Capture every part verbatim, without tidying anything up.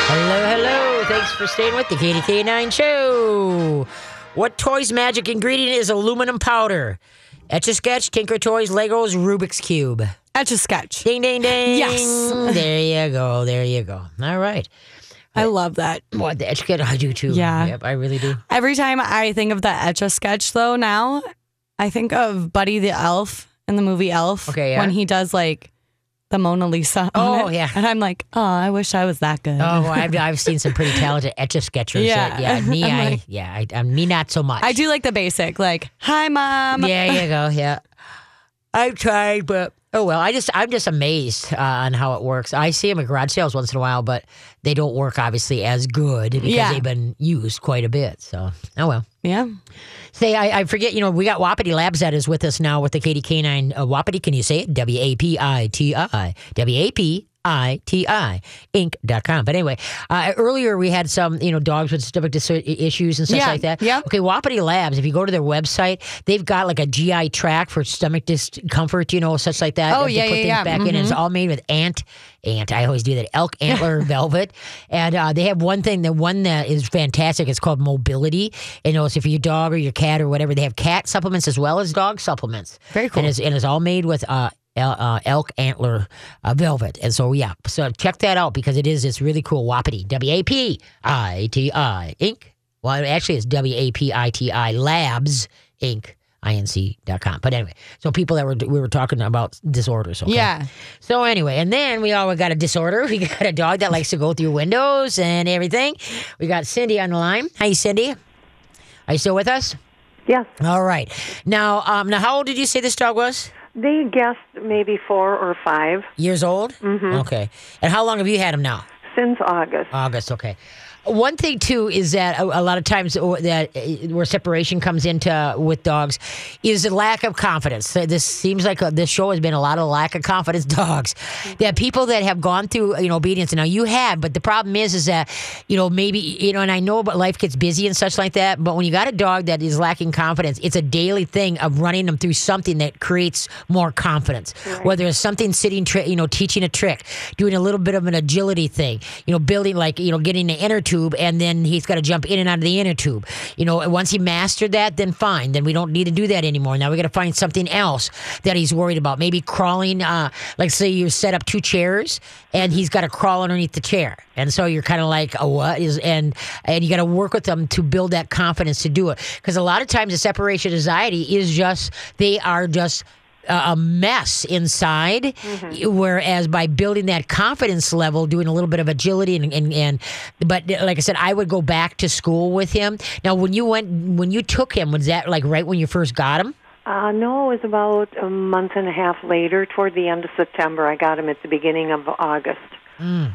Hello, hello. Thanks for staying with the Katie K nine Show. What toy's magic ingredient is aluminum powder? Etch-a-Sketch, Tinker Toys, Legos, Rubik's Cube. Etch-a-Sketch. Ding, ding, ding. Yes. There you go. There you go. All right. I love that. What, the Etch-a-Sketch? I do too. Yeah. Yep, I really do. Every time I think of the Etch-a-Sketch, though, now, I think of Buddy the Elf in the movie Elf. Okay, yeah. When he does, like, the Mona Lisa. Oh, on it. yeah. And I'm like, oh, I wish I was that good. Oh, well, I've, I've seen some pretty talented Etch-a-Sketchers. Yeah. That, yeah, me, I'm I, like- yeah, I, I, me not so much. I do like the basic, like, hi, Mom. There you go. Yeah, I've tried, but oh well. I just I'm just amazed uh, on how it works. I see them at garage sales once in a while, but they don't work obviously as good because Yeah. they've been used quite a bit. So oh well. Yeah. Say I, I forget. You know, we got Wapiti Labs that is with us now with the Katie K nine uh, Wapiti. Can you say it? W A P I T I W A P I T I Inc dot com. But anyway, uh, earlier we had some, you know, dogs with stomach dis- issues and stuff Yeah, like that. yeah. Okay, Wapiti Labs, if you go to their website, they've got like a G I track for stomach discomfort, you know, such like that. Oh, They yeah, put yeah, things yeah. back in, and it's all made with ant, ant, I always do that, elk antler velvet. And uh, they have one thing, the one that is fantastic, it's called Mobility. And, you know, so for your dog or your cat or whatever, they have cat supplements as well as dog supplements. Very cool. And it's, and it's all made with uh, El- uh, elk antler uh, velvet. And so, yeah, so check that out because it is, it's really cool. Wapiti, W A P I T I Inc. Well, actually, it's W A P I T I Labs Inc. I N C dot com. But anyway, so people that were, we were talking about disorders. Okay? Yeah. So anyway, and then we all got a disorder. We got a dog that likes to go through windows and everything. We got Cindy on the line. Hi, Cindy. Are you still with us? Yes. All right. Now, um, now, how old did you say this dog was? They guessed maybe four or five Years old? Mm-hmm. Okay. And how long have you had him now? since August. August, okay. One thing too is that a, a lot of times that uh, where separation comes into with dogs is a lack of confidence. So this seems like a, this show has been a lot of lack of confidence dogs. That people that have gone through you know obedience. Now you have, but the problem is is that you know maybe you know, and I know, but life gets busy and such like that. But when you got a dog that is lacking confidence, it's a daily thing of running them through something that creates more confidence. Right. Whether it's something sitting, tri- you know, teaching a trick, doing a little bit of an agility thing, you know, building like you know getting the inner tube, and then he's got to jump in and out of the inner tube. You know, once he mastered that, then fine. Then we don't need to do that anymore. Now we got to find something else that he's worried about. Maybe crawling, uh, like say you set up two chairs and he's got to crawl underneath the chair. And so you're kind of like, oh, what is, and, and you got to work with them to build that confidence to do it. Because a lot of times the separation anxiety is just, they are just, a mess inside, mm-hmm. whereas by building that confidence level, doing a little bit of agility and, and and but like I said, I would go back to school with him. Now, when you went, when you took him, was that like right when you first got him? Uh, no, it was about a month and a half later, toward the end of September. I got him at the beginning of August. Mm.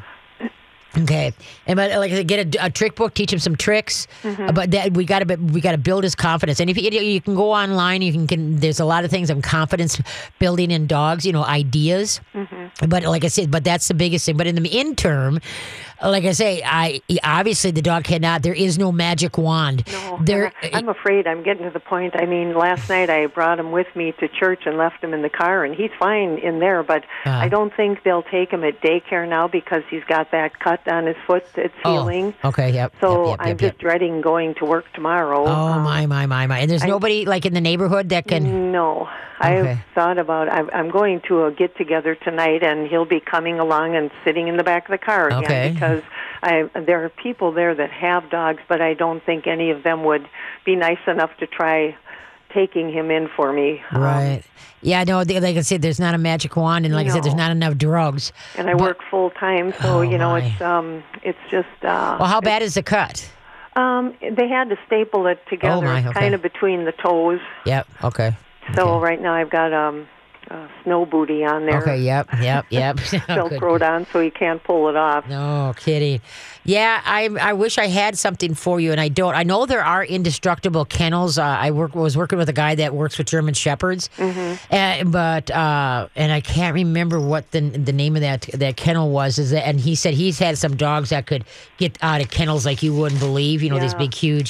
Okay, and but like I said, get a, a trick book, teach him some tricks. Mm-hmm. But that we got to we got to build his confidence. And if you, you can go online, you can, can there's a lot of things on confidence building in dogs. You know, ideas. Mm-hmm. But like I said, but that's the biggest thing. But in the interim, like I say, I obviously the dog cannot. There is no magic wand. No, there. I'm afraid I'm getting to the point. I mean, last night I brought him with me to church and left him in the car, and he's fine in there. But uh, I don't think they'll take him at daycare now because he's got that cut on his foot that's oh, healing. Okay, yep. So yep, yep, I'm yep, just yep. dreading going to work tomorrow. Oh um, my my my my! And there's I, nobody like in the neighborhood that can. No, Okay. I've thought about. I'm, I'm going to a get together tonight, and he'll be coming along and sitting in the back of the car again Okay. because I there are people there that have dogs, but I don't think any of them would be nice enough to try taking him in for me. Right. Um, yeah, no, they, like I said, there's not a magic wand, and like no. I said, there's not enough drugs. And I but, work full time, so oh, you know my. it's um it's just. Uh, well, how bad is the cut? Um, they had to staple it together, Oh, my, okay. kind of between the toes. Yep. Okay. So okay. right now I've got um. Uh, snow booty on there. Okay, yep, yep, yep. Velcroed on so he can't pull it off. No kidding. Yeah, I I wish I had something for you, and I don't. I know there are indestructible kennels. Uh, I work was working with a guy that works with German Shepherds, mm-hmm. and, but uh, and I can't remember what the the name of that that kennel was. Is that, and he said he's had some dogs that could get out of kennels like you wouldn't believe. You know, yeah. these big, huge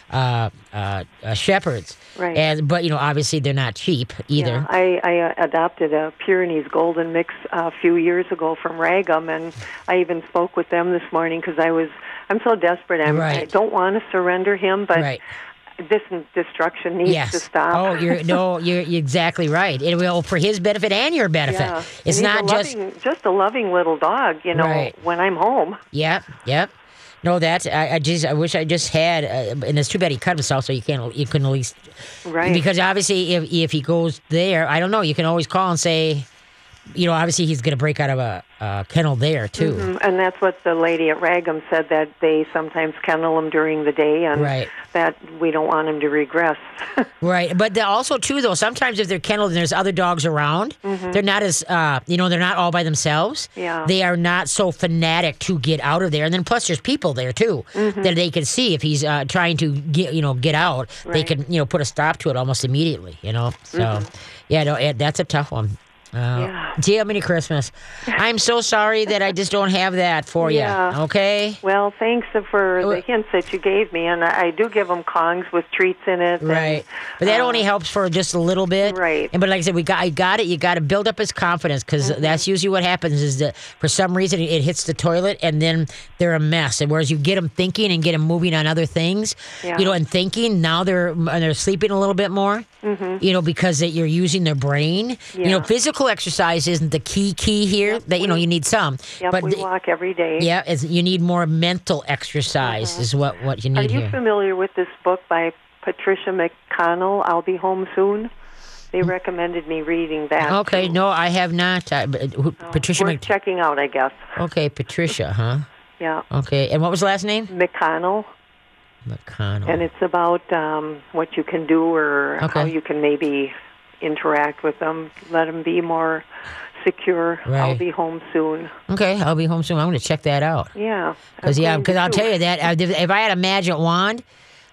uh, uh, uh, shepherds. Right. And but you know, obviously they're not cheap either. Yeah, I, I uh, adopted a Pyrenees Golden Mix uh, a few years ago from Ragam, and I even spoke with them this morning because I was I'm so desperate. I'm, Right. I don't want to surrender him, but Right. this destruction needs Yes. to stop. Oh, you're no, you're, you're exactly right. It will for his benefit and your benefit. Yeah. It's And he's not a just loving, just a loving little dog, you know, Right. when I'm home. Yep, yep. No, that's I, I just I wish I just had, uh, and it's too bad he cut himself, so you can't you can at least Right. because obviously if if he goes there, I don't know. You can always call and say, you know, obviously he's going to break out of a, a kennel there too. Mm, And that's what the lady at Ragam said, that they sometimes kennel him during the day, and Right. that we don't want him to regress. Right, but they're also too though. Sometimes if they're kenneled and there's other dogs around, they're not as uh, you know they're not all by themselves. Yeah. They are not so fanatic to get out of there, and then plus there's people there too that they can see if he's uh, trying to get you know get out. They Right. can you know put a stop to it almost immediately. You know, so yeah, no, it, that's a tough one. Uh, Yeah. Gee, how many Christmas? I'm so sorry that I just don't have that for Yeah. you. Okay. Well, thanks for Well- the hints that you gave me, and I, I do give them Kongs with treats in it. and, Right, but that uh, only helps for just a little bit. Right. And but like I said, we got I got it. You got to build up his confidence because Mm-hmm. that's usually what happens. Is that for some reason it hits the toilet and then they're a mess. And whereas you get them thinking and get them moving on other things, Yeah. you know, and thinking now they're and they're sleeping a little bit more. Mm-hmm. You know, because that you're using their brain. You know, Yeah. physical exercise isn't the key key here. That you know you need some. Yep, but we the- walk every day. yeah, it's, you need more mental exercise is what what you Are need you here. familiar with this book by Patricia McConnell, I'll Be Home Soon? They recommended me reading that. Mm. Okay, too. no, I have not. Uh, but who- Patricia Worth Mc- checking out, I guess. Okay, Patricia, huh? Yeah. Okay, and what was the last name? McConnell, McConnell. and it's about um, what you can do or how Okay. you can maybe interact with them, let them be more secure. I'll Right. be home soon. Okay, I'll be home soon. I'm going to check that out. Yeah. Because I'm yeah, going because to I'll too. tell you that uh, if if I had a magic wand,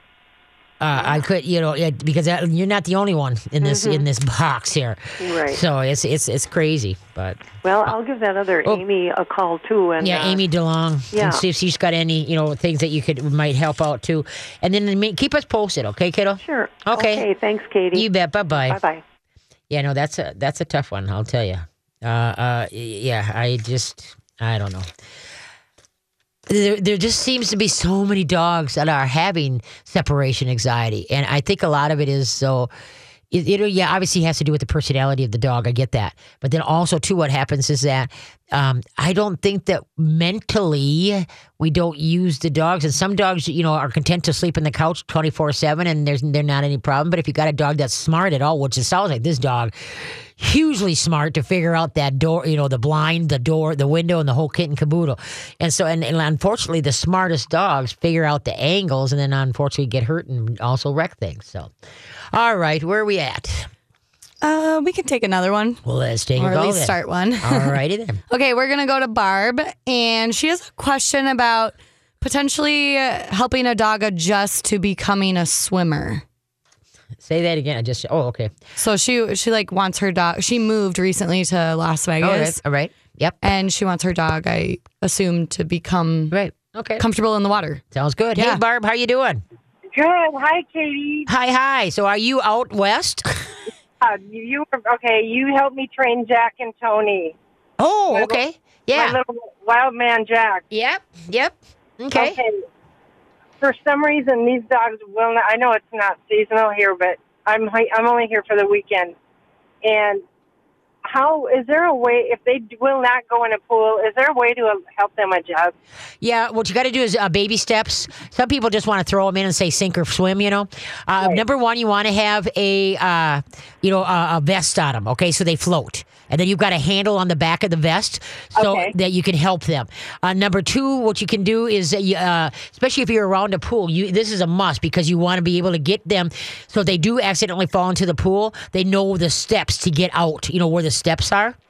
uh, I could, you know, yeah, because that, you're not the only one in this in this box here. Mm-hmm. Right. So it's it's it's crazy, but Well, I'll give that other Oh. Amy a call too. And yeah, uh, Amy DeLong, yeah. and see if she's got any, you know, things that you could might help out too, and then I mean, keep us posted, okay, kiddo? Sure. Okay. Okay. Thanks, Katie. You bet. Bye bye. Bye bye. Yeah, no, that's a that's a tough one. I'll tell you. Uh, uh, yeah, I just I don't know. There, there just seems to be so many dogs that are having separation anxiety, and I think a lot of it is so. It, it yeah, obviously has to do with the personality of the dog. I get that, but then also too, what happens is that um, I don't think that mentally we don't use the dogs, and some dogs, you know, are content to sleep on the couch twenty four seven, and there's they're not any problem. But if you got a dog that's smart at all, which it sounds like this dog, hugely smart to figure out that door, you know, the blind, the door, the window, and the whole kit and caboodle. And so, and, and unfortunately, the smartest dogs figure out the angles, and then unfortunately get hurt and also wreck things. So, all right, where are we at? Uh, we can take another one, Well, let's take or a at go least then. start one. All righty then. Okay, we're gonna go to Barb, and she has a question about potentially uh, helping a dog adjust to becoming a swimmer. Say that again. I just. Oh, okay. So she she like wants her dog. She moved recently to Las All right. Vegas, All right. Yep. and she wants her dog, I assume, to become Right. Okay. comfortable in the water. Sounds good. Yeah. Hey, Barb, how you doing? Good. Hi, Katie. Hi, hi. So, are you out west? Uh, you were okay. You helped me train Jack and Tony. Oh, My okay. My Yeah. little wild man Jack. Yep. Yep. Okay. For some reason, these dogs will not. I know it's not seasonal here, but I'm hi- I'm only here for the weekend. And how is there a way if they will not go in a pool? Is there a way to uh, help them adjust? Yeah, what you got to do is uh, baby steps. Some people just want to throw them in and say sink or swim. You know, uh, Right. number one, you want to have a uh, you know a, a vest on them. Okay, so they float, and then you've got a handle on the back of the vest so Okay. that you can help them. Uh, number two, what you can do is, uh, you, uh, especially if you're around a pool, you this is a must because you want to be able to get them so if they do accidentally fall into the pool, they know the steps to get out. You know where the steps are.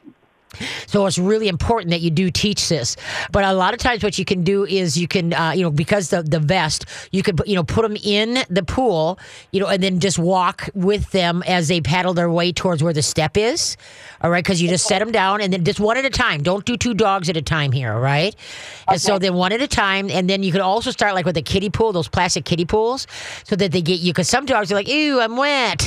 So it's really important that you do teach this. But a lot of times what you can do is you can, uh, you know, because the, the vest, you can, you know, put them in the pool, you know, and then just walk with them as they paddle their way towards where the step is. All right. Because you just set them down and then just one at a time. Don't do two dogs at a time here. All right. Okay. And so then one at a time. And then you could also start like with a kiddie pool, those plastic kiddie pools, so that they get you. Because some dogs are like, ew, I'm wet.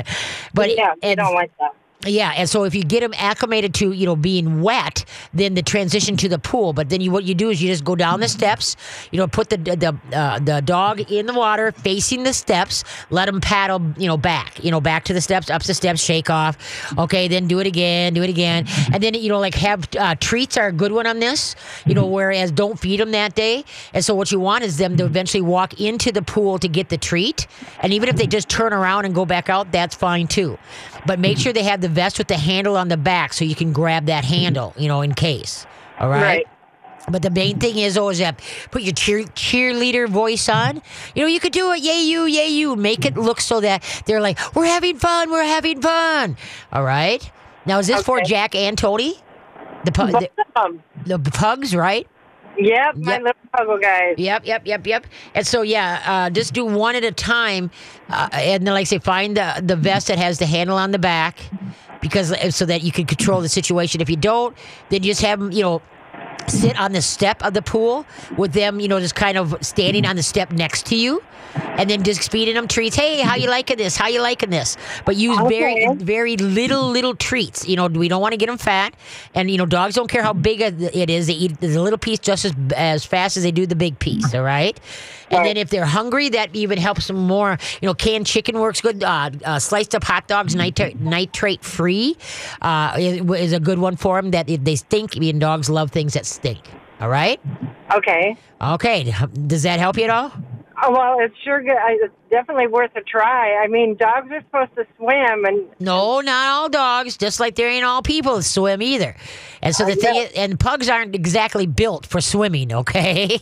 But yeah, I don't like that. Yeah, and so if you get them acclimated to, you know, being wet, then the transition to the pool. But then you, what you do is you just go down the steps, you know, put the the uh, the dog in the water, facing the steps, let them paddle, you know, back, you know, back to the steps, up the steps, shake off. Okay, then do it again, do it again, and then you know, like have uh, treats are a good one on this, you know, whereas don't feed them that day. And so what you want is them to eventually walk into the pool to get the treat, and even if they just turn around and go back out, that's fine too. But make sure they have the vest with the handle on the back so you can grab that handle, you know, in case. All right? Right. But the main thing is always that put your cheer, cheerleader voice on. You know, you could do it, yay you, yay you. Make it look so that they're like, we're having fun, we're having fun. All right? Now, is this okay. for Jack and Tony? The, pu- the, the pugs, right? Yep, my yep. little puzzle guys. Yep, yep, yep, yep. And so, yeah, uh, just do one at a time. Uh, and then, like I say, find the, the vest that has the handle on the back, because so that you can control the situation. If you don't, then you just have them, you know, sit on the step of the pool with them, you know, just kind of standing on the step next to you, and then just feeding them treats. Hey, how you liking this? How you liking this? But use okay. very, very little, little treats. You know, we don't want to get them fat. And, you know, dogs don't care how big it is. They eat the little piece just as, as fast as they do the big piece, all right? And then if they're hungry, that even helps them more. You know, canned chicken works good. Uh, uh, sliced up hot dogs, nitrate, nitrate free, uh, is, is a good one for them. That if they stink, and dogs love things that stink. All right? Okay. Okay. Does that help you at all? Oh, well, it's sure good. It's definitely worth a try. I mean, dogs are supposed to swim, and no, not all dogs. Just like there ain't all people that swim either. And so the thing is, and pugs aren't exactly built for swimming. Okay.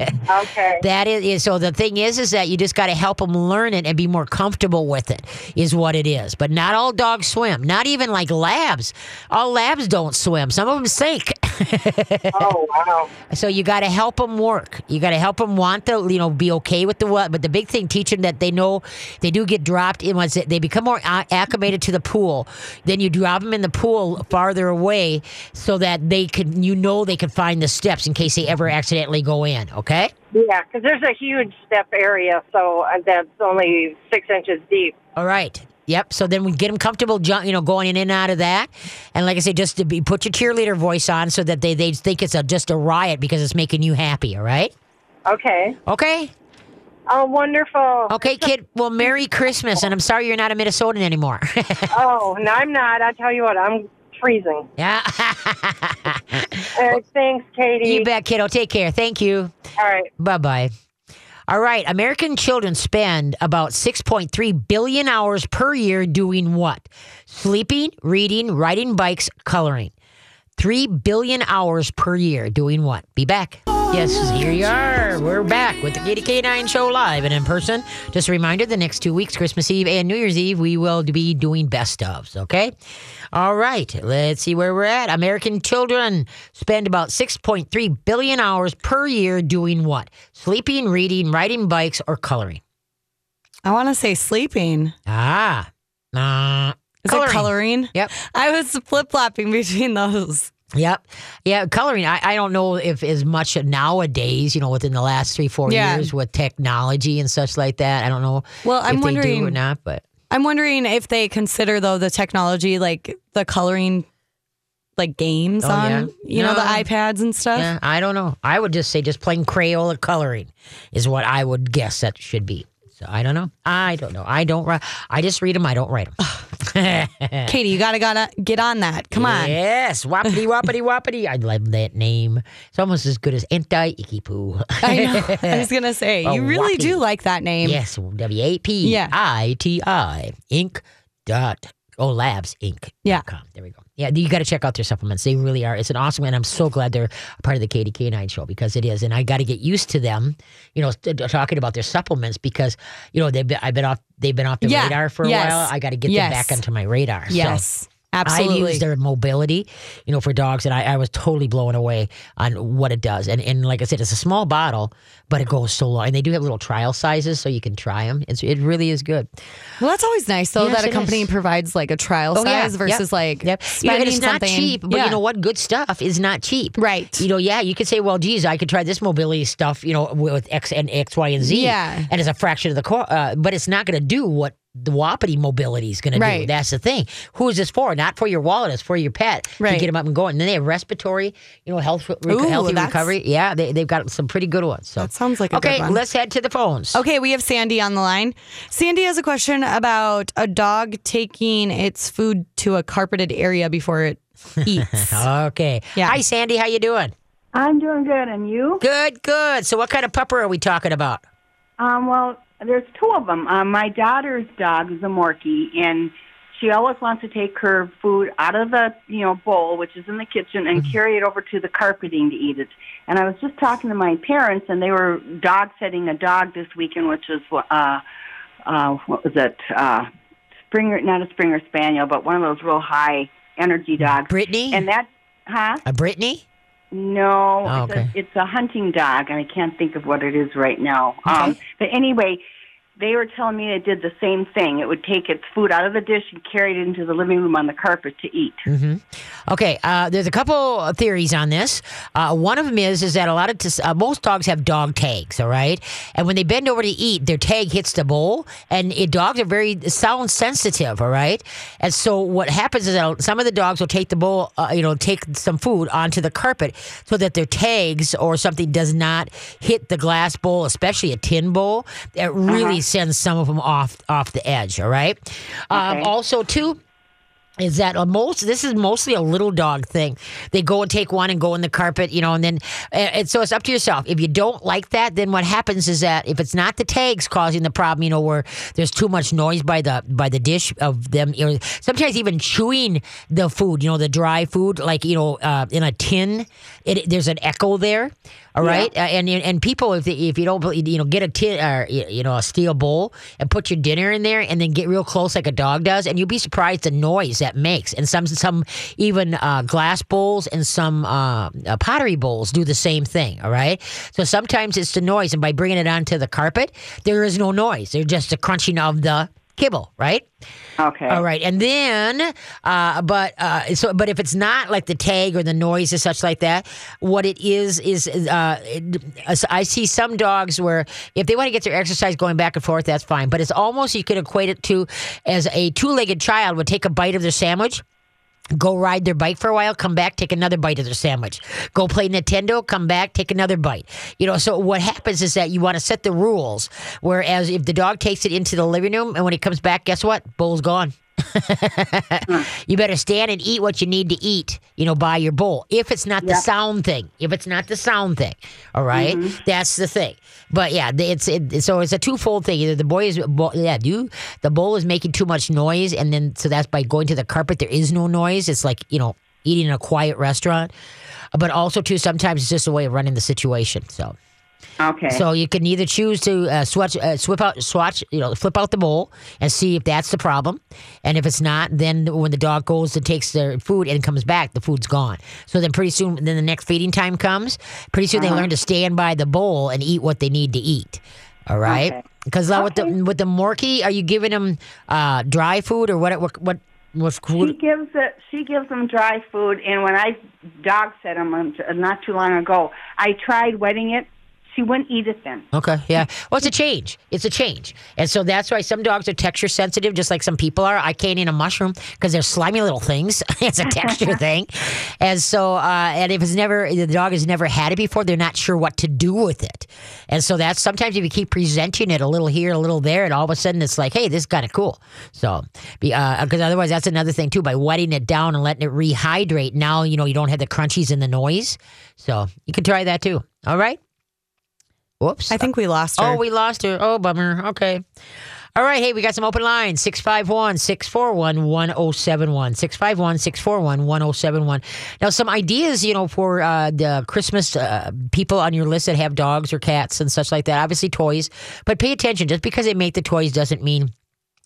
Okay. That is, is so. The thing is, is that you just got to help them learn it and be more comfortable with it. Is what it is. But not all dogs swim. Not even like labs. All labs don't swim. Some of them sink. Oh wow. So you got to help them work. You got to help them want to, you know, be okay with the what. But the big thing, teach them that they know they do get dropped in once they become more acclimated to the pool. Then you drop them in the pool farther away so that they can, you know, they can find the steps in case they ever accidentally go in. Okay. Yeah, because there's a huge step area, so that's only six inches deep. All right. Yep. So then we get them comfortable, jump, you know, going in and out of that. And like I say, just to be, put your cheerleader voice on so that they, they think it's a, just a riot because it's making you happy. All right. Okay. Okay. Oh, wonderful. Okay, kid. Well, Merry Christmas. And I'm sorry you're not a Minnesotan anymore. Oh, no, I'm not. I tell you what, I'm freezing. Yeah. uh, thanks, Katie. You bet, kiddo. Take care. Thank you. All right. Bye-bye. All right. American children spend about six point three billion hours per year doing what? Sleeping, reading, riding bikes, coloring. Three billion hours per year doing what? Be back. Yes, here you are. We're back with the Katie K nine Show live and in person. Just a reminder, the next two weeks, Christmas Eve and New Year's Eve, we will be doing best ofs, okay? All right, let's see where we're at. American children spend about six point three billion hours per year doing what? Sleeping, reading, riding bikes, or coloring? I want to say sleeping. Ah. Uh, Is coloring. it coloring? Yep. I was flip-flopping between those. Yep. Yeah, coloring. I, I don't know if as much nowadays, you know, within the last three, four yeah. years with technology and such like that. I don't know well, I'm if wondering, they do or not, but I'm wondering if they consider, though, the technology, like the coloring, like games oh, on, yeah. you no. know, the iPads and stuff. Yeah, I don't know. I would just say just plain Crayola coloring is what I would guess that should be. So I don't know. I don't know. I don't write. I just read them. I don't write them. Katie, you gotta gotta get on that. Come on. Yes, whoppity whoppity whoppity. I love that name. It's almost as good as Entai Ikipu. I know. I was gonna say Oh, you really whoppity. do like that name. Yes, W A P I T I Inc. Dot Oh, Labs Inc. Yeah. Com. There we go. Yeah, you got to check out their supplements. They really are. It's an awesome, and I'm so glad they're a part of the Katie K nine Show because it is. And I got to get used to them, you know, st- talking about their supplements because, you know, they've been, I've been off, they've been off the yeah. radar for a yes. while. I got to get yes. them back onto my radar. Yes. So Absolutely. I've used their mobility, you know, for dogs, and I, I was totally blown away on what it does. And and like I said, it's a small bottle, but it goes so long. And they do have little trial sizes, so you can try them. It's, it really is good. Well, that's always nice, though, Yes, that a it company is. provides like a trial Oh, yeah. size versus Yep. like Yep. You know, and spending it's not something. cheap, but Yeah. you know what? Good stuff is not cheap. Right. You know, yeah, you could say, well, geez, I could try this mobility stuff, you know, with X and X, Y, and Z. Yeah. And it's a fraction of the cost, uh, but it's not going to do what the Wapiti mobility is going to do. Right. That's the thing. Who is this for? Not for your wallet. It's for your pet Right. to get them up and going. And then they have respiratory, you know, health, rec- Ooh, healthy that's- recovery. Yeah, they, they've got some pretty good ones. So That sounds like a okay, good one. let's head to the phones. Okay, we have Sandy on the line. Sandy has a question about a dog taking its food to a carpeted area before it eats. Okay. Yeah. Hi, Sandy. How you doing? I'm doing good, and you? Good, good. So what kind of pupper are we talking about? Um, well, there's two of them. Um, my daughter's dog is a Morkie, and she always wants to take her food out of the you know bowl, which is in the kitchen, and carry it over to the carpeting to eat it. And I was just talking to my parents, and they were dog setting a dog this weekend, which was uh, uh, what was it? Uh, Springer, not a Springer Spaniel, but one of those real high energy dogs. Brittany? And that, huh? A Brittany? No, Oh, it's, okay. a, it's a hunting dog, and I can't think of what it is right now. Um, Okay. but anyway, they were telling me they did the same thing. It would take its food out of the dish and carry it into the living room on the carpet to eat. Mm-hmm. Okay, uh, there's a couple of theories on this. Uh, one of them is is that a lot of t- uh, most dogs have dog tags, all right, and when they bend over to eat, their tag hits the bowl, and it, dogs are very sound sensitive, all right, and so what happens is that some of the dogs will take the bowl, uh, you know, take some food onto the carpet so that their tags or something does not hit the glass bowl, especially a tin bowl. It really sends some of them off off the edge, all right. Um, Okay. also, too. Is that a most? This is mostly a little dog thing. They go and take one and go in the carpet, you know, and then and and so it's up to yourself. If you don't like that, then what happens is that if it's not the tags causing the problem, you know, where there's too much noise by the by the dish of them, you know, sometimes even chewing the food, you know, the dry food, like you know, uh, in a tin, it, there's an echo there. All right, uh, and and people, if they, if you don't, you know, get a tin or you know a steel bowl and put your dinner in there, and then get real close like a dog does, and you'll be surprised the noise that makes. And some some even uh, glass bowls and some uh, uh, pottery bowls do the same thing. All right, so sometimes it's the noise, and by bringing it onto the carpet, there is no noise. There's just the crunching of the kibble, right? Okay. All right, and then, uh, but uh, so, but if it's not like the tag or the noise or such like that, what it is is, uh, it, I see some dogs where if they want to get their exercise going back and forth, that's fine. But it's almost you could equate it to as a two-legged child would take a bite of their sandwich. Go ride their bike for a while, come back, take another bite of their sandwich. Go play Nintendo, come back, take another bite. You know, so what happens is that you want to set the rules. Whereas if the dog takes it into the living room and when he comes back, guess what? Bowl's gone. You better stand and eat what you need to eat, you know, by your bowl. If it's not the Yep. sound thing, if it's not the sound thing, all right? That's the thing. But yeah, it's it, so it's a twofold thing. Either the boy is, bo- yeah, do the bowl is making too much noise, and then so that's by going to the carpet, there is no noise. It's like you know eating in a quiet restaurant. But also too, sometimes it's just a way of running the situation. So. Okay. So you can either choose to uh, swatch, uh, swip out, swatch, you know, flip out the bowl and see if that's the problem, and if it's not, then when the dog goes and takes their food and comes back, the food's gone. So then pretty soon, then the next feeding time comes. Pretty soon Uh-huh. they learn to stand by the bowl and eat what they need to eat. All right, Okay. because uh, with the Okay. with the Morkie, are you giving them uh, dry food or what? What? What? What She food? gives it. She gives them dry food, and when I dog set them um, not too long ago, I tried wetting it. She wouldn't eat it then. Okay, yeah. Well, it's a change. It's a change. And so that's why some dogs are texture sensitive, just like some people are. I can't eat a mushroom because they're slimy little things. It's a texture thing. And so, uh, and if it's never, the dog has never had it before, they're not sure what to do with it. And so that's sometimes if you keep presenting it a little here, a little there, and all of a sudden it's like, hey, this is kind of cool. So, because otherwise that's another thing too, by wetting it down and letting it rehydrate, now, you know, you don't have the crunchies and the noise. So you can try that too. All right? Whoops. I think we lost her. Oh, we lost her. Oh, bummer. Okay. All right. Hey, we got some open lines. six five one, six four one, one oh seven one. six five one, six four one, one oh seven one. Now, some ideas, you know, for uh, the Christmas uh, people on your list that have dogs or cats and such like that. Obviously, toys. But pay attention. Just because they make the toys doesn't mean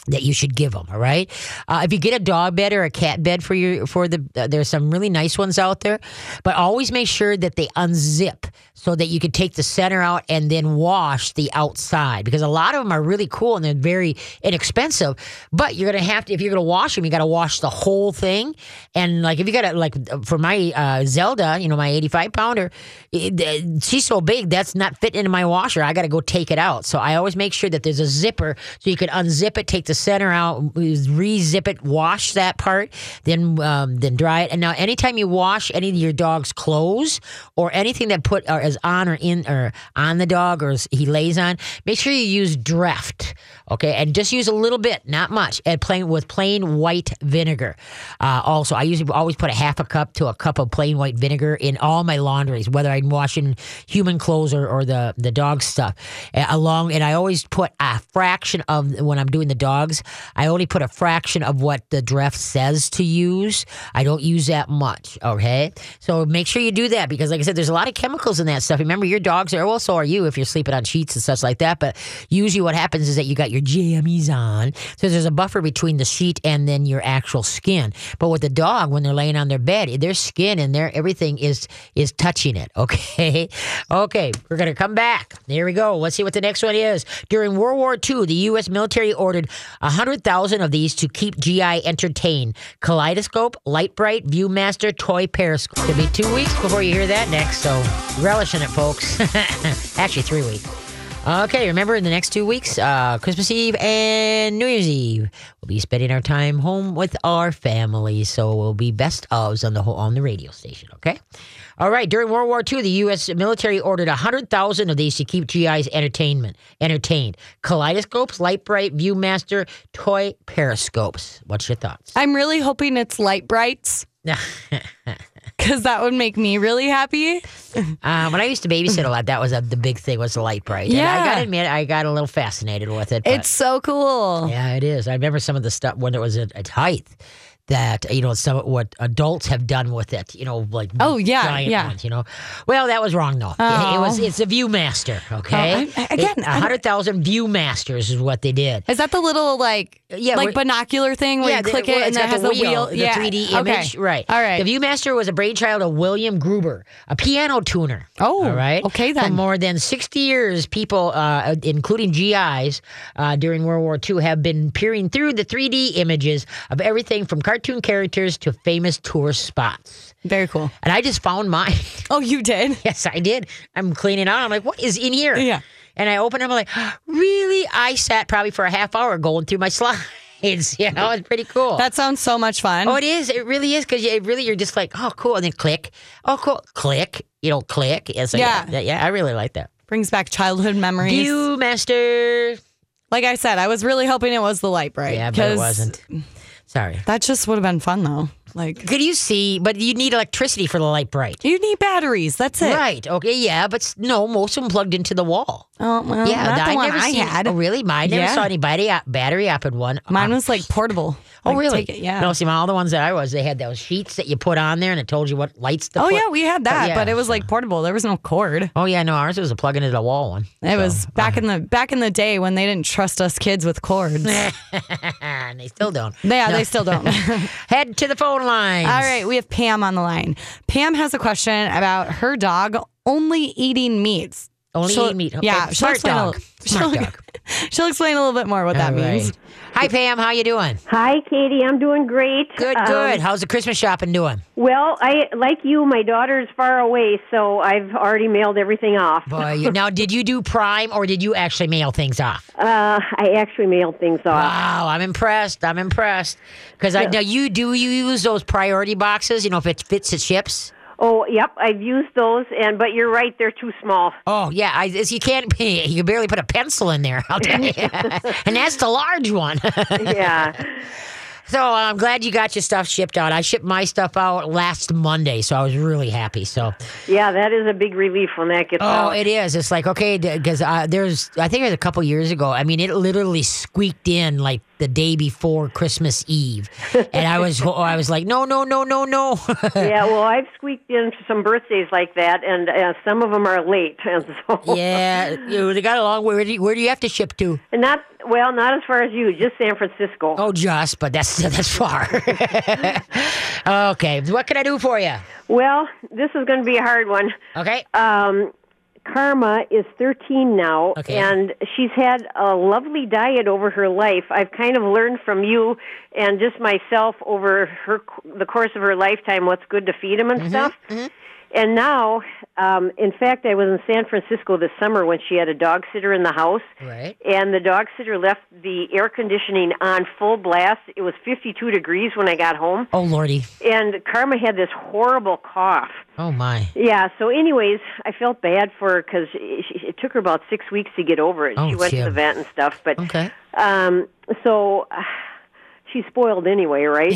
that you should give them. All right. Uh, if you get a dog bed or a cat bed for your for the, uh, there's some really nice ones out there, but always make sure that they unzip so that you can take the center out and then wash the outside, because a lot of them are really cool and they're very inexpensive. But you're gonna have to, if you're gonna wash them, you got to wash the whole thing. And like if you got to, like for my uh, Zelda, you know, my eighty-five pounder, it, uh, she's so big that's not fitting into my washer. I got to go take it out. So I always make sure that there's a zipper so you can unzip it, take the center out, re-zip it, wash that part, then um, then dry it. And now, anytime you wash any of your dog's clothes or anything that put or is on or in or on the dog or is, he lays on, make sure you use Dreft, okay, and just use a little bit, not much, and plain with plain white vinegar. Uh, also, I usually always put a half a cup to a cup of plain white vinegar in all my laundries, whether I'm washing human clothes or, or the the dog stuff. Uh, along, and I always put a fraction of when I'm doing the dog. I only put a fraction of what the Dreft says to use. I don't use that much, okay? So make sure you do that, because like I said, there's a lot of chemicals in that stuff. Remember, your dogs are, well, so are you if you're sleeping on sheets and stuff like that, but usually what happens is that you got your jammies on, so there's a buffer between the sheet and then your actual skin. But with the dog, when they're laying on their bed, their skin and their everything is is touching it, okay? Okay, we're going to come back. There we go. Let's see what the next one is. During World War Two, the U S military ordered one hundred thousand of these to keep G I entertained. Kaleidoscope, Light Bright, Viewmaster, Toy Periscope. It'll be two weeks before you hear that next, so relish in it, folks. Actually, three weeks. Okay, remember in the next two weeks, uh, Christmas Eve and New Year's Eve, we'll be spending our time home with our families, so we'll be best ofs on the whole, on the radio station, okay? All right, during World War Two, the U S military ordered one hundred thousand of these to keep G Is entertainment, entertained. Kaleidoscopes, Light Bright, Viewmaster, Toy Periscopes. What's your thoughts? I'm really hoping it's Light Brights, because that would make me really happy. Uh, when I used to babysit a lot, that was a, the big thing was the Light Bright. And Yeah. I got to admit, I got a little fascinated with it. but- It's so cool. Yeah, it is. I remember some of the stuff when it was at its height that, you know, some what adults have done with it, you know, like Oh, yeah, giant yeah. ones, you know. Well, that was wrong, though. It, it was, it's a Viewmaster, okay? Oh, I- I- again, It- I- one hundred thousand Viewmasters is what they did. Is that the little like Yeah, like we're- binocular thing where you the- click well, it and it's it got has the wheel? the yeah. three D Okay. image, right? All right. The Viewmaster was a brainchild of William Gruber, a piano tuner. Oh, all right. okay For then. more than sixty years, people, uh, including G Is, uh, during World War Two, have been peering through the three D images of everything from cartoon characters to famous tourist spots. Very cool. And I just found mine. Oh, you did? Yes, I did. I'm cleaning out. I'm like, what is in here? Yeah. And I opened them. I'm like, really? I sat probably for a half hour going through my slides. You know, it's pretty cool. That sounds so much fun. Oh, it is. It really is, because it really, you're just like, oh, cool, and then click. Oh, cool, click. You know, click. Yeah, so Yeah. yeah, yeah, I really like that. Brings back childhood memories. Viewmaster. Like I said, I was really hoping it was the Light Bright. Yeah, but it 'cause wasn't. Sorry. That just would have been fun though. Like Could you see? But you need electricity for the Light Bright. you need batteries. That's it. Right. Okay. Yeah. But s- no, most of them plugged into the wall. Oh well, Yeah. not the I one never I seen, had. Oh, really? Mine never Yeah. saw any battery, battery up in one. Mine Uh, was like portable. Oh, Like, really? take it- yeah. No, see, all the ones that I was, they had those sheets that you put on there, and it told you what lights to Oh put. yeah, we had that, yeah, but it was so- like portable. There was no cord. Oh yeah, no, ours was a plug into the wall one. It So, was back in the back in the day when they didn't trust us kids with cords. yeah, and they still don't. they still don't. Head to the phone lines. All right, we have Pam on the line. Pam has a question about her dog only eating meats. Only She'll- eat meat. Okay. Yeah, she'll Smart explain a dog. little- Smart she'll, dog. she'll explain a little bit more what that All means. right. Hi, Pam. How you doing? Hi, Katie. I'm doing great. Good, Um, good. How's the Christmas shopping doing? Well, I like you. My daughter's far away, so I've already mailed everything off. Boy, you, now, did you do Prime or did you actually mail things off? Uh, I actually mailed things off. Wow, I'm impressed. I'm impressed. Because I now you do you use those priority boxes? You know, if it fits, it ships. Oh, yep. I've used those, and but you're right. They're too small. Oh yeah, I, it's- you can't. You can barely put a pencil in there. I'll tell you, and that's the large one. Yeah. So uh, I'm glad you got your stuff shipped out. I shipped my stuff out last Monday, so I was really happy. So, Yeah, that is a big relief when that gets oh, out. it is. It's like okay, because uh, there's, I think it was a couple years ago. I mean, it literally squeaked in like the day before Christmas Eve, and I was I was like, no, no, no, no, no. Yeah, well, I've squeaked in some birthdays like that, and uh, some of them are late, and so Yeah, you know, they got a long way. Where do you, where do you have to ship to? and not well, not as far as you, just San Francisco. Oh, just, but that's that's far. Okay, what can I do for you? Well, this is going to be a hard one. Okay. Um, Karma is thirteen now, Okay. and she's had a lovely diet over her life. I've kind of learned from you and just myself over her the course of her lifetime what's good to feed them and stuff. And now, um, in fact, I was in San Francisco this summer when she had a dog sitter in the house. Right. And the dog sitter left the air conditioning on full blast. It was fifty-two degrees when I got home. Oh, Lordy. And Karma had this horrible cough. Oh, my. Yeah, so anyways, I felt bad for her because it, it took her about six weeks to get over it. Oh, she went Jim. to the vet and stuff. But Okay. um, so uh, she's spoiled anyway, right?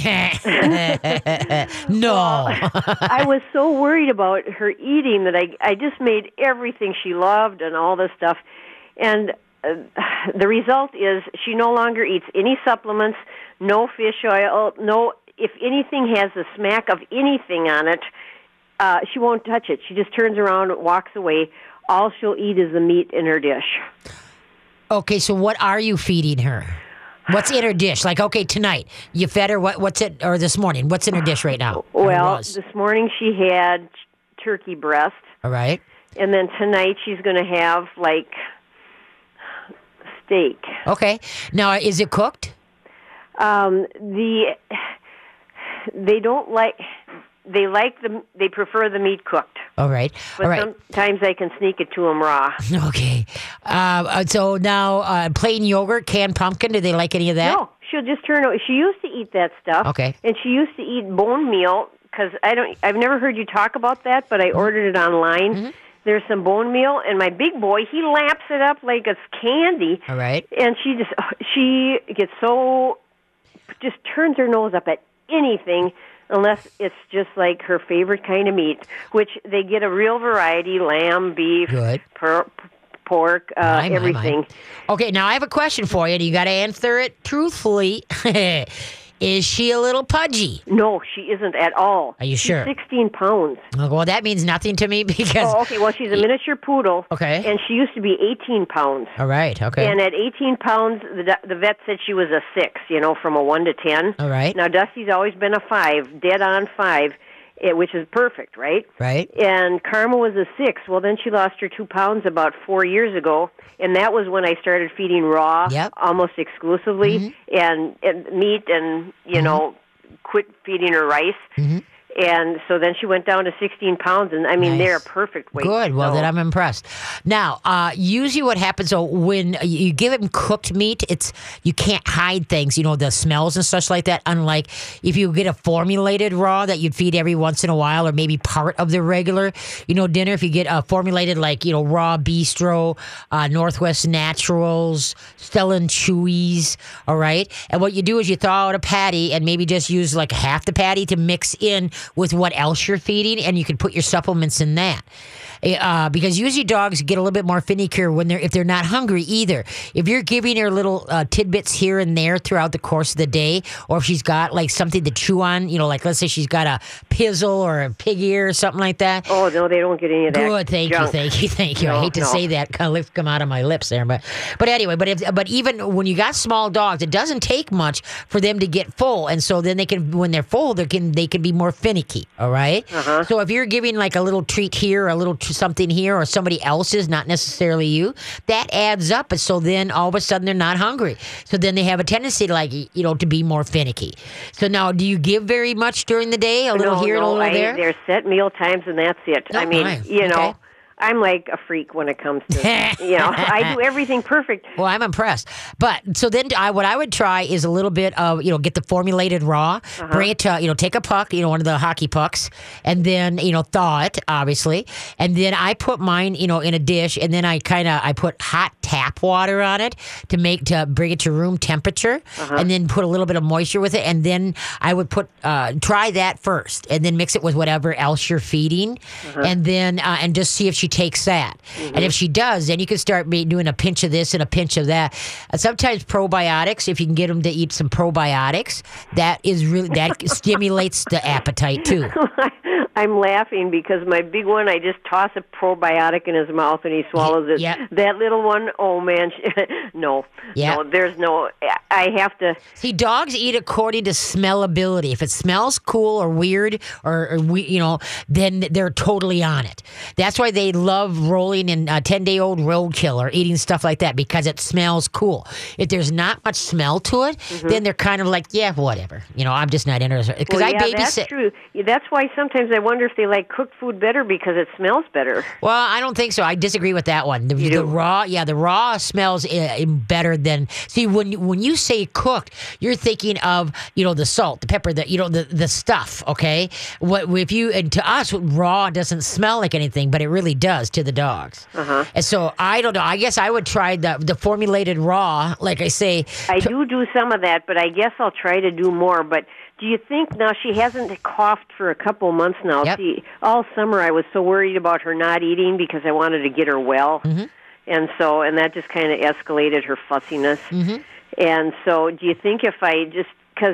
No. I was so worried about her eating that I, I just made everything she loved and all this stuff. And uh, the result is she no longer eats any supplements, no fish oil, no, if anything has a smack of anything on it, uh, she won't touch it. She just turns around, walks away. All she'll eat is the meat in her dish. Okay, so what are you feeding her? What's in her dish? Like, okay, tonight you fed her. What? What's it? Or this morning? What's in her dish right now? Or Well, was? this morning she had turkey breast, All right. and then tonight she's going to have, like, steak. Okay. Now, is it cooked? Um, the they don't like they like the they prefer the meat cooked, All right. but All right. sometimes I can sneak it to them raw. Okay. Uh, uh, so now, uh, plain yogurt, canned pumpkin. Do they like any of that? No, she'll just turn. o- She used to eat that stuff. Okay. And she used to eat bone meal because I don't. I've never heard you talk about that, but I ordered it online. Mm-hmm. There's some bone meal, and my big boy he laps it up like it's candy. All right. And she just she gets so just turns her nose up at anything unless it's just like her favorite kind of meat, which they get a real variety: lamb, beef, Good. per, pork, uh, My, my, my. everything. Okay, now I have a question for you, and you got to answer it truthfully. Is she a little pudgy? No, she isn't at all. Are you She's sure? sixteen pounds. Well, that means nothing to me because. Oh, okay. Well, she's a miniature poodle. Okay. And she used to be eighteen pounds. All right. Okay. And at eighteen pounds, the the vet said she was a six. You know, from a one to ten. All right. Now Dusty's always been a five, dead on five, eh, which is perfect, right? Right. And Karma was a six. Well, then she lost her two pounds about four years ago, and that was when I started feeding raw, Yep. almost exclusively, and, and meat, and you know, quit feeding her rice. Mm-hmm. And so then she went down to sixteen pounds, and I mean, Nice. they're a perfect weight. Good. Well, so. then I'm impressed. Now, uh, usually what happens, so when you give him cooked meat, it's you can't hide things, you know, the smells and such like that. Unlike if you get a formulated raw that you'd feed every once in a while, or maybe part of the regular, you know, dinner. If you get a formulated like you know raw bistro, uh, Northwest Naturals, Stella and Chewy's, all right. And what you do is you thaw out a patty and maybe just use like half the patty to mix in with what else you're feeding, and you can put your supplements in that. Uh, because usually dogs get a little bit more finicky when they're if they're not hungry either. If you're giving her little uh, tidbits here and there throughout the course of the day, or if she's got like something to chew on, you know, like let's say she's got a pizzle or a pig ear or something like that. Oh no, they don't get any of that. Good, thank junk. you, thank you, thank you. I No, hate to no. say that, kind of lips come out of my lips there, but but anyway, but if but even when you got small dogs, it doesn't take much for them to get full, and so then they can when they're full, they can they can be more finicky. All right. Uh-huh. So if you're giving like a little treat here, a little tr- something here, or somebody else's, not necessarily you, that adds up. And so then all of a sudden they're not hungry. So then they have a tendency to like you know to be more finicky. So now, do you give very much during the day? A little no, here, no, a little I, there. They're set meal times, and that's it. Oh, I mean, my. you know, Okay. I'm like a freak when it comes to, you know, I do everything perfect. Well, I'm impressed. But so then I, what I would try is a little bit of, you know, get the formulated raw, Uh-huh. bring it to, you know, take a puck, you know, one of the hockey pucks, and then, you know, thaw it, obviously. And then I put mine, you know, in a dish, and then I kind of, I put hot tap water on it to make, to bring it to room temperature, Uh-huh. and then put a little bit of moisture with it. And then I would put, uh, try that first, and then mix it with whatever else you're feeding. Uh-huh. And then, uh, and just see if she she takes that. Mm-hmm. And if she does, then you can start doing a pinch of this and a pinch of that. And sometimes probiotics, if you can get them to eat some probiotics, that is really that stimulates the appetite too. I'm laughing because my big one, I just toss a probiotic in his mouth and he swallows it. Yep. That little one, oh man, no, yep. no, there's no. I have to see. Dogs eat according to smellability. If it smells cool or weird, or, or we, you know, then they're totally on it. That's why they love rolling in a ten-day-old roadkill or eating stuff like that because it smells cool. If there's not much smell to it, mm-hmm. then they're kind of like, yeah, whatever. You know, I'm just not interested because well, I yeah, babysit. That's true. Yeah, that's why sometimes I wonder if they like cooked food better because it smells better. Well, I don't think so. I disagree with that one. The, you the do? raw, yeah, the raw smells uh, better than. See, when when you say cooked, you're thinking of you know the salt, the pepper, the you know the the stuff. Okay, what if you and to us raw doesn't smell like anything, but it really does to the dogs. Uh-huh. And so I don't know. I guess I would try the the formulated raw. Like I say, I to, do do some of that, but I guess I'll try to do more. But do you think now she hasn't coughed for a couple months now? Yep. See, all summer I was so worried about her not eating because I wanted to get her well, mm-hmm. and so and that just kind of escalated her fussiness. Mm-hmm. And so, do you think if I just because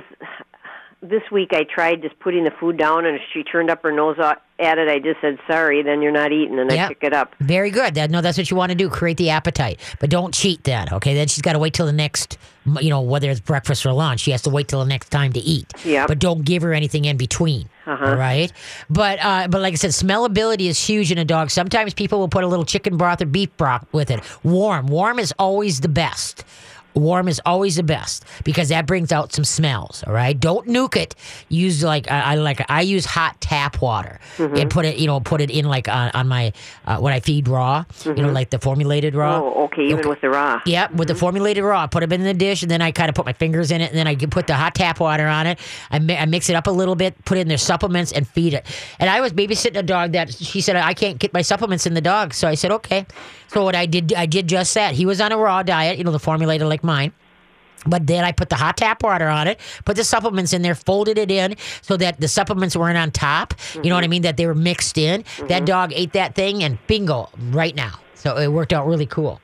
this week I tried just putting the food down, and if she turned up her nose at it, I just said, sorry, then you're not eating, and yep. I pick it up. Very good. That, no, that's what you want to do, create the appetite. But don't cheat that, okay? Then she's got to wait till the next, you know, whether it's breakfast or lunch, she has to wait till the next time to eat. Yeah. But don't give her anything in between, uh-huh. all right? But, uh, but like I said, smellability is huge in a dog. Sometimes people will put a little chicken broth or beef broth with it. Warm. Warm is always the best. Warm is always the best because that brings out some smells. All right, don't nuke it. Use like I, I like I use hot tap water mm-hmm. and put it, you know, put it in like on, on my uh, when I feed raw, mm-hmm. you know, like the formulated raw. Oh, okay, even okay. with the raw. Yep, mm-hmm. with the formulated raw, I put them in the dish and then I kind of put my fingers in it and then I put the hot tap water on it. I, mi- I mix it up a little bit, put in their supplements and feed it. And I was babysitting a dog that she said I can't get my supplements in the dog, so I said okay. So what I did, I did just that. He was on a raw diet, you know, the formulated like mine. But then I put the hot tap water on it, put the supplements in there, folded it in so that the supplements weren't on top. Mm-hmm. You know what I mean? That they were mixed in. Mm-hmm. That dog ate that thing and bingo, right now. So it worked out really cool.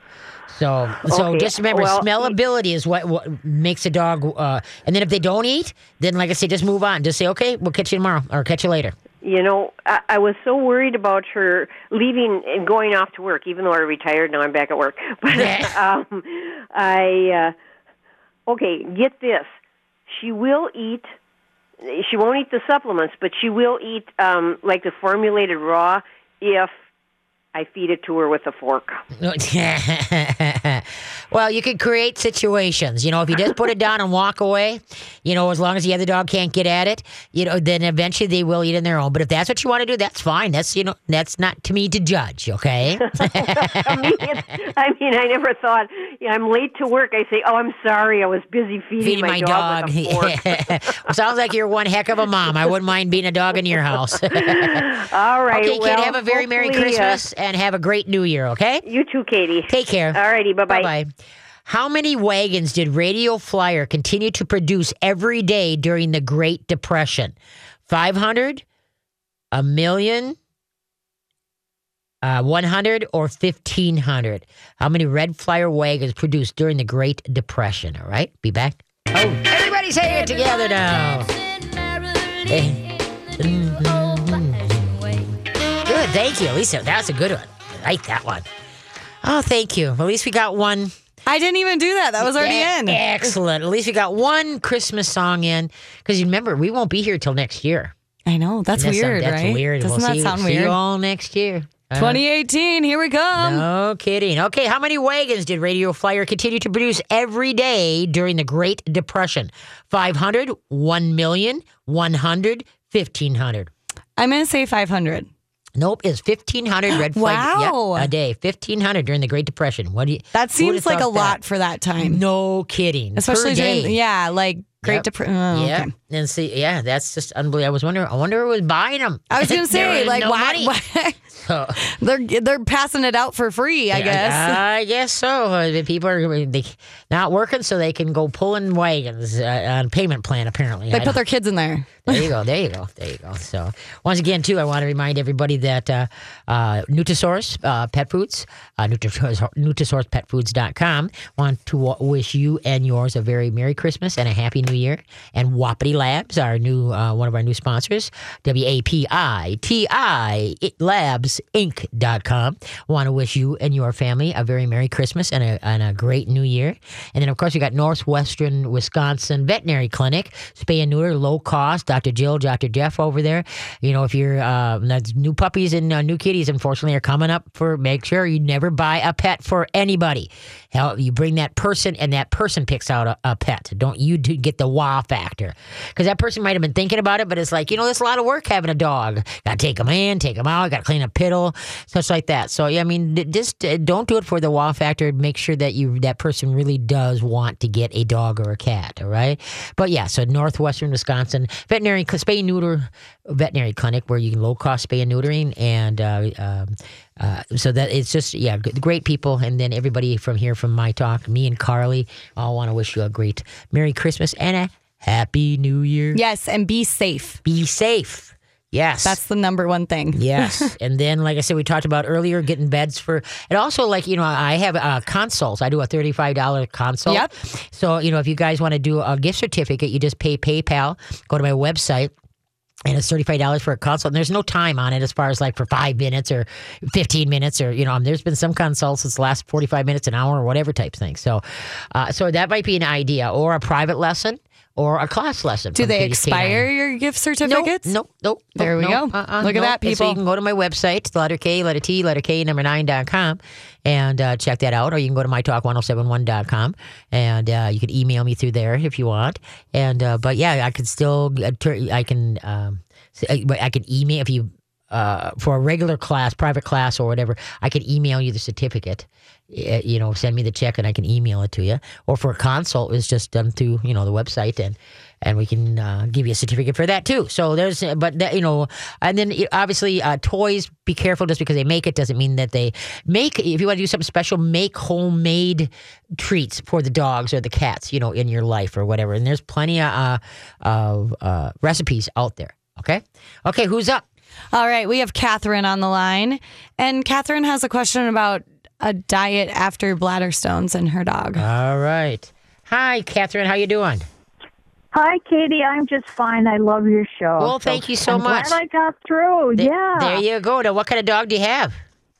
So so okay. just remember, well, smellability is what, what makes a dog. Uh, and then if they don't eat, then like I said, just move on. Just say, okay, we'll catch you tomorrow or catch you later. You know, I, I was so worried about her leaving and going off to work, even though I retired. Now I'm back at work. But um, I, uh, okay, get this. She will eat, she won't eat the supplements, but she will eat um, like the formulated raw if I feed it to her with a fork. Well, you can create situations. You know, if you just put it down and walk away, you know, as long as the other dog can't get at it, you know, then eventually they will eat on their own. But if that's what you want to do, that's fine. That's, you know, that's not to me to judge, okay? I, mean, I mean, I never thought, yeah, I'm late to work. I say, oh, I'm sorry, I was busy feeding, feeding my, my dog, dog. with a fork. Well, sounds like you're one heck of a mom. I wouldn't mind being a dog in your house. All right. Okay, well, kid, have a very Merry Christmas uh, and have a great New Year, okay? You too, Katie. Take care. All righty, bye-bye. Bye-bye. How many wagons did Radio Flyer continue to produce every day during the Great Depression? five hundred, a million, uh, one hundred, or fifteen hundred? How many Red Flyer wagons produced during the Great Depression? All right, be back. Oh, everybody say it together now. Hey. Good, thank you, Lisa. That's a good one. I like that one. Oh, thank you. At least we got one. I didn't even do that. That was already yeah, in. Excellent. At least we got one Christmas song in. Because you remember, we won't be here till next year. I know. That's, that's weird, that's right? weird. Doesn't we'll that see, sound see weird? you all next year. Uh, twenty eighteen, here we come. No kidding. Okay, how many wagons did Radio Flyer continue to produce every day during the Great Depression? five hundred, one million, one hundred, fifteen hundred. I'm going to say five hundred. Nope, it's fifteen hundred red flag wow. yep, a day. fifteen hundred during the Great Depression. What do you? That seems like a that? lot for that time. No kidding. Especially per day. during, yeah, like Great yep. Depression. Oh, yep. okay. And see, yeah, that's just unbelievable. I was wondering, I wonder who was buying them. I was going to There say, was like, no why? money. why So, they're they're passing it out for free, I guess. I, I guess so. Uh, the People are they, not working, so they can go pulling wagons uh, on payment plan, apparently. They I put don't- their kids in there. There you go. There you go. There you go. So once again, too, I want to remind everybody that uh, uh, Nutrisource uh, Pet Foods, uh, Nutrisource, Nutrisource Pet Foods dot com, want to w- wish you and yours a very Merry Christmas and a Happy New Year. And Wapiti Labs, our new uh, one of our new sponsors, W A P I T I Labs Inc dot com, want to wish you and your family a very Merry Christmas and a, and a great New Year. And then, of course, we got Northwestern Wisconsin Veterinary Clinic, spay and neuter, low cost. Doctor Jill, Doctor Jeff over there. You know, if you're uh, new puppies and uh, new kitties, unfortunately, are coming up for, make sure you never buy a pet for anybody. Hell, you bring that person, and that person picks out a, a pet. Don't you do get the wow factor? Because that person might have been thinking about it, but it's like, you know, there's a lot of work having a dog. Got to take them in, take them out. Got to clean a piddle, such like that. So, yeah, I mean, d- just uh, don't do it for the wow factor. Make sure that you that person really does want to get a dog or a cat. All right, but yeah, so Northwestern Wisconsin veterinary spay and neuter veterinary clinic where you can low cost spay and neutering, and uh, um, uh, so that it's just yeah, g- great people, and then everybody from here from My Talk, me and Carly, all want to wish you a great Merry Christmas and a Happy New Year. Yes, and be safe. Be safe. Yes. That's the number one thing. Yes. And then, like I said, we talked about earlier, getting beds for, and also, like, you know, I have uh, consults. I do a thirty-five dollars consult. Yep. So, you know, if you guys want to do a gift certificate, you just pay PayPal, go to my website. And it's thirty-five dollars for a consult. And there's no time on it as far as like for five minutes or fifteen minutes or, you know, there's been some consults that's last forty-five minutes, an hour, or whatever type thing. So, uh, so that might be an idea, or a private lesson. Or a class lesson. Do from they K D K nine. expire your gift certificates? No, no, no. There we no, go. Uh-uh, Look at no. that, And so people. you can go to my website, letter K, letter T, letter K, number nine dot com, and uh, check that out. Or you can go to my talk one oh seven one dot com, and uh, you can email me through there if you want. And uh, but yeah, I can still, I can, um, I can email if you. Uh, for a regular class, private class or whatever, I can email you the certificate. Uh, You know, send me the check and I can email it to you. Or for a consult, it's just done through, you know, the website, and and we can uh, give you a certificate for that too. So there's, but that, you know, and then obviously uh, toys. Be careful, just because they make it doesn't mean that they make. If you want to do something special, make homemade treats for the dogs or the cats, you know, in your life or whatever. And there's plenty of uh, of uh, recipes out there. Okay, okay, who's up? All right, we have Catherine on the line, and Catherine has a question about a diet after bladder stones in her dog. All right. Hi, Catherine. How you doing? Hi, Katie. I'm just fine. I love your show. Well, thank you so I'm much. glad I got through. Th- yeah. There you go. Now, what kind of dog do you have?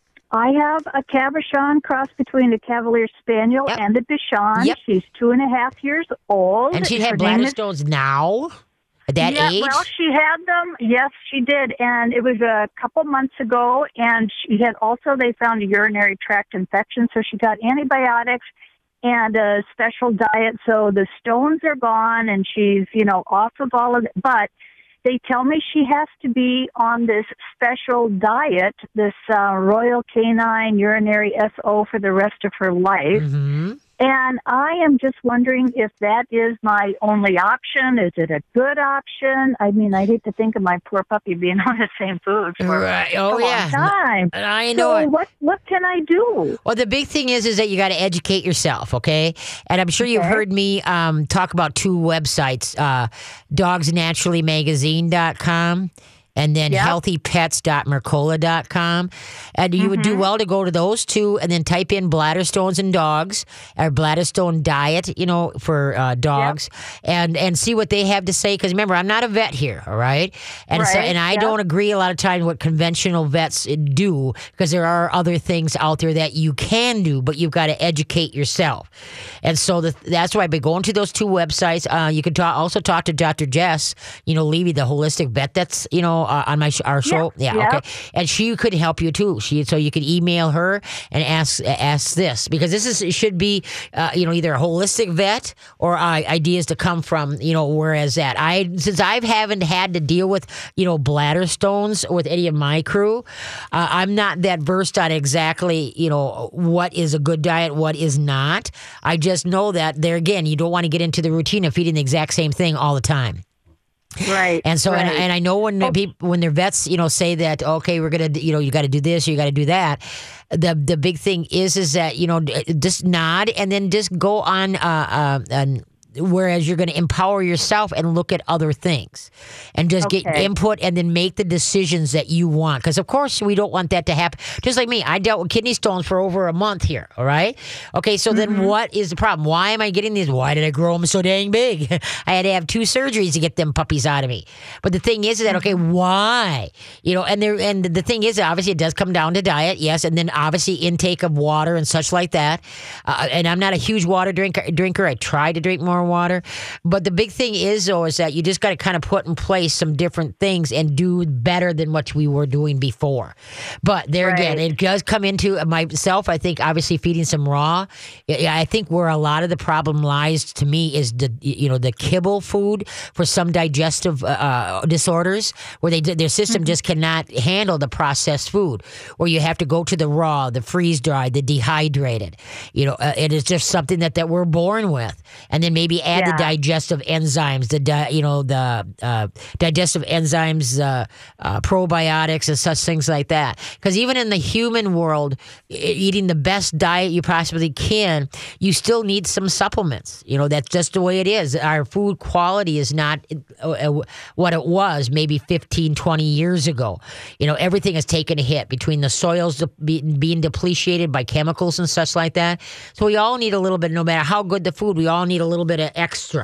I have a Cabochon cross between a Cavalier Spaniel Yep. and a Bichon. Yep. She's two and a half years old. And she Her had name bladder is- stones now? At that yeah, age? well, she had them. Yes, she did. And it was a couple months ago. And she had also, they found a urinary tract infection. So she got antibiotics and a special diet. So the stones are gone and she's, you know, off of all of it. But they tell me she has to be on this special diet, this uh, Royal Canine Urinary S O for the rest of her life. Mm-hmm. And I am just wondering if that is my only option. Is it a good option? I mean, I hate to think of my poor puppy being on the same food for Right. a Oh, long yeah. time. I know so it. what what can I do? Well, the big thing is, is that you got to educate yourself, okay? And I'm sure you've Okay. heard me um, talk about two websites, uh, dogs naturally magazine dot com and then Yep. healthy pets dot mercola dot com. And you would do well to go to those two and then type in bladder stones in dogs or bladder stone diet, you know, for uh, dogs, and and see what they have to say. Because remember, I'm not a vet here, all right? And so, Right, and I yep. don't agree a lot of times what conventional vets do, because there are other things out there that you can do, but you've got to educate yourself. And so the, that's why by going to those two websites, uh, you can talk, also talk to Doctor Jess, you know, Levy, the holistic vet that's, you know, uh, on my sh- our show. Yeah, yeah. okay. And she could help you too. She So you could email her and ask ask this, because this is it should be, uh, you know, either a holistic vet or uh, ideas to come from, you know, whereas that I, since I haven't had to deal with, you know, bladder stones with any of my crew, uh, I'm not that versed on exactly, you know, what is a good diet, what is not. I just know that there again, you don't want to get into the routine of feeding the exact same thing all the time. Right. And so, right. and, and I know when the people, when their vets, you know, say that, okay, we're gonna, you know, you got to do this, you got to do that. The the big thing is, is that, you know, just nod and then just go on, uh, uh, and whereas you're going to empower yourself and look at other things and just Okay. get input and then make the decisions that you want. Because, of course, we don't want that to happen. Just like me, I dealt with kidney stones for over a month here, all right? Okay, so Mm-hmm. then what is the problem? Why am I getting these? Why did I grow them so dang big? I had to have two surgeries to get them puppies out of me. But the thing is that, okay, why? You know, and there, and the thing is, obviously, it does come down to diet, yes, and then obviously intake of water and such like that. Uh, and I'm not a huge water drinker. drinker. I try to drink more water. But the big thing is, though, is that you just got to kind of put in place some different things and do better than what we were doing before. But there Right. again, it does come into myself. I think obviously feeding some raw. I think where a lot of the problem lies to me is the you know the kibble food for some digestive uh, disorders where they their system just cannot handle the processed food, or you have to go to the raw, the freeze dried, the dehydrated. You know, uh, it is just something that, that we're born with, and then maybe add Yeah. the digestive enzymes, the di- you know the uh, digestive enzymes, uh, uh, probiotics, and such things like that. Because even in the human world, e- eating the best diet you possibly can, you still need some supplements. You know, that's just the way it is. Our food quality is not uh, uh, what it was maybe fifteen, twenty years ago. You know, everything has taken a hit between the soils de- be- being depleted by chemicals and such like that. So we all need a little bit, no matter how good the food, we all need a little bit of extra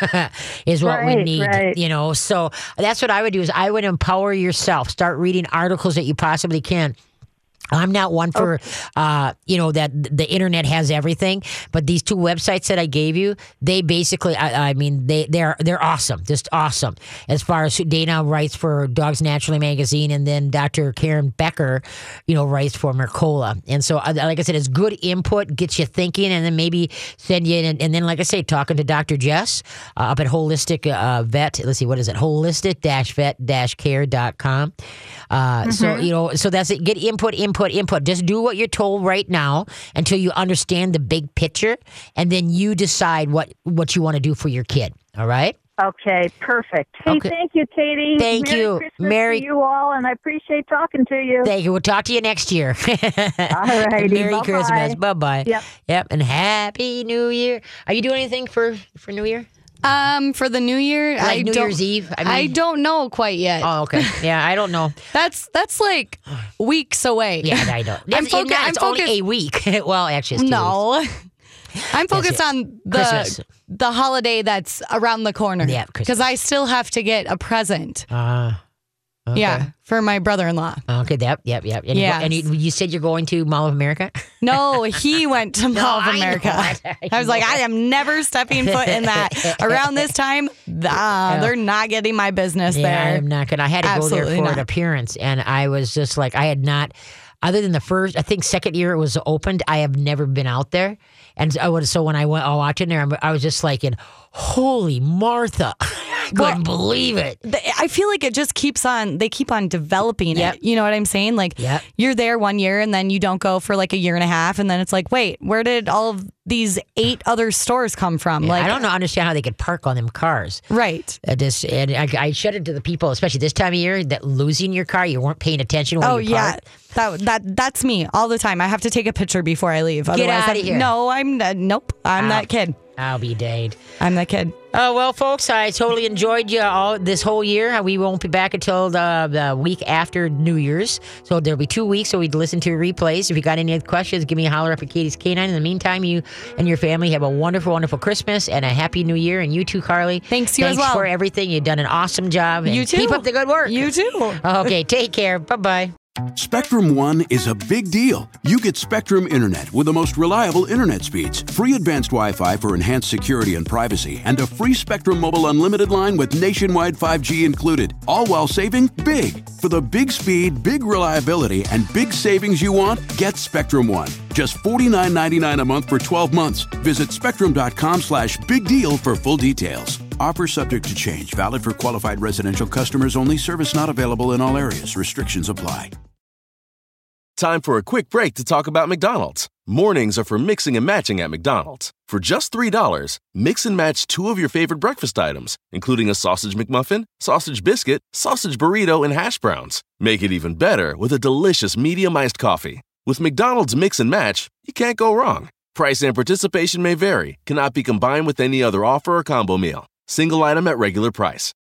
is what we Right, need, right. you know. So that's what I would do is I would empower yourself. Start reading articles that you possibly can. I'm not one for, uh, you know, that the internet has everything, but these two websites that I gave you, they basically, I, I mean, they, they're, they're awesome, just awesome. As far as Dana writes for Dogs Naturally magazine, and then Doctor Karen Becker, you know, writes for Mercola. And so, uh, like I said, it's good input, gets you thinking, and then maybe send you, and, and then, like I say, talking to Doctor Jess uh, up at Holistic uh, Vet, let's see, what is it? holistic vet care dot com. Uh, So, you know, so that's it. Get input, input, input. Just do what you're told right now until you understand the big picture, and then you decide what, what you want to do for your kid. All right? Okay, perfect. Hey, Okay. thank you, Katie. Thank Merry you. Christmas Merry- to you all, and I appreciate talking to you. Thank you. We'll talk to you next year. All righty. Merry Bye-bye. Christmas. Bye-bye. Yep. Yep. And Happy New Year. Are you doing anything for, for New Year? Um, for the New Year, Like I New don't, Year's Eve? I I, mean- don't know quite yet. Oh, okay. Yeah, I don't know. That's that's like weeks away. Yeah, I don't. I'm, It's, focu- not, I'm it's focused. only a week. Well, actually, it's two weeks. No, I'm focused yes. on the Christmas. the holiday that's around the corner. Yeah, Christmas. because I still have to get a present. Uh, okay. Yeah, for my brother-in-law. Okay, yep, yep, yep. And, Yes. you, and you, you said you're going to Mall of America? No, he went to Mall of I know America. it. I was like, I am never stepping foot in that. Around this time, uh, they're not getting my business Yeah, there. I'm not going to. I had to Absolutely go there for not. an appearance, and I was just like, I had not, other than the first, I think second year it was opened, I have never been out there. And I would, so when I went, I watched in there, I'm- I was just like, in, holy Martha. I couldn't believe it. The- I feel like it just keeps on, they keep on developing Yep. it. You know what I'm saying? Like, Yep. you're there one year and then you don't go for like a year and a half. And then it's like, wait, where did all of these eight other stores come from? Like, I don't know, understand how they could park on them cars. Right. I just, and I, I shut it to the people, especially this time of year, that losing your car, you weren't paying attention when Oh, you yeah. parked. That, that that's me all the time. I have to take a picture before I leave. Otherwise, outta I'm- here. No, I'm uh, nope. I'm Ow. that kid. I'll be danged. I'm that kid. Oh, well, folks, I totally enjoyed you all this whole year. We won't be back until the, the week after New Year's. So there'll be two weeks so we'd listen to replays. If you got any other questions, give me a holler up at Katie's K nine. In the meantime, you and your family have a wonderful, wonderful Christmas and a happy New Year. And you too, Carly. Thanks, you as Thanks well. for everything. You've done an awesome job. And You too. Keep up the good work. You too. Okay, take care. Bye-bye. Spectrum One is a big deal. You get Spectrum Internet with the most reliable internet speeds, free advanced Wi-Fi for enhanced security and privacy, and a free Spectrum Mobile Unlimited line with nationwide five G included, all while saving big. For the big speed, big reliability, and big savings you want, get Spectrum One. Just forty-nine ninety-nine a month for twelve months. Visit spectrum.com slash big deal for full details. Offer subject to change. Valid for qualified residential customers only. Service not available in all areas. Restrictions apply. Time for a quick break to talk about McDonald's. Mornings are for mixing and matching at McDonald's. For just three dollars, mix and match two of your favorite breakfast items, including a sausage McMuffin, sausage biscuit, sausage burrito, and hash browns. Make it even better with a delicious medium iced coffee. With McDonald's Mix and Match, you can't go wrong. Price and participation may vary, cannot be combined with any other offer or combo meal. Single item at regular price.